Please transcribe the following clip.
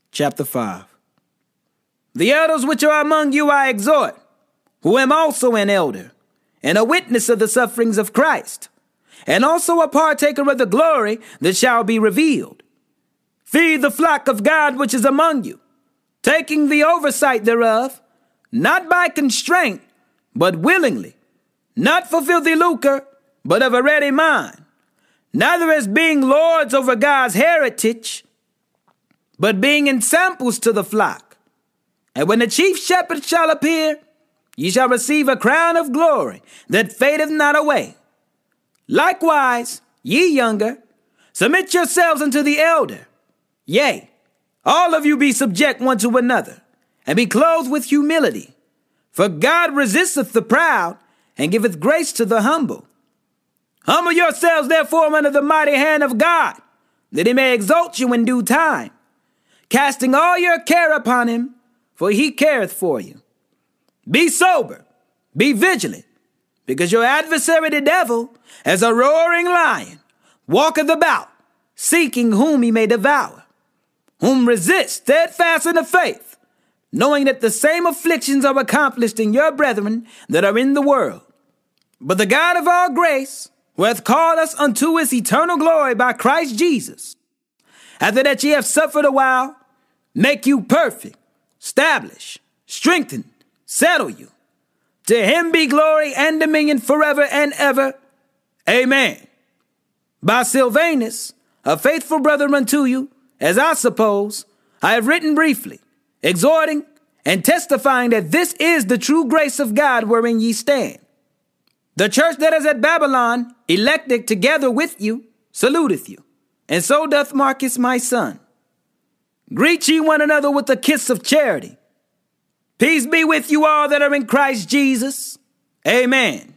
chapter 5. The elders which are among you I exhort, who am also an elder, and a witness of the sufferings of Christ, and also a partaker of the glory that shall be revealed. Feed the flock of God which is among you, taking the oversight thereof, not by constraint, but willingly, not for filthy lucre, but of a ready mind, neither as being lords over God's heritage, but being ensamples to the flock. And when the chief shepherd shall appear, ye shall receive a crown of glory that fadeth not away. Likewise, ye younger, submit yourselves unto the elder. Yea, all of you be subject one to another, and be clothed with humility. For God resisteth the proud, and giveth grace to the humble. Humble yourselves therefore under the mighty hand of God, that he may exalt you in due time, casting all your care upon him, for he careth for you. Be sober, be vigilant, because your adversary the devil, as a roaring lion, walketh about, seeking whom he may devour. Whom resist steadfast in the faith, knowing that the same afflictions are accomplished in your brethren that are in the world. But the God of all grace, who hath called us unto his eternal glory by Christ Jesus, after that ye have suffered a while, make you perfect, establish, strengthen, settle you. To him be glory and dominion forever and ever. Amen. By Silvanus, a faithful brother unto you, as I suppose, I have written briefly, exhorting and testifying that this is the true grace of God wherein ye stand. The church that is at Babylon, elected together with you, saluteth you, and so doth Marcus my son. Greet ye one another with a kiss of charity. Peace be with you all that are in Christ Jesus. Amen.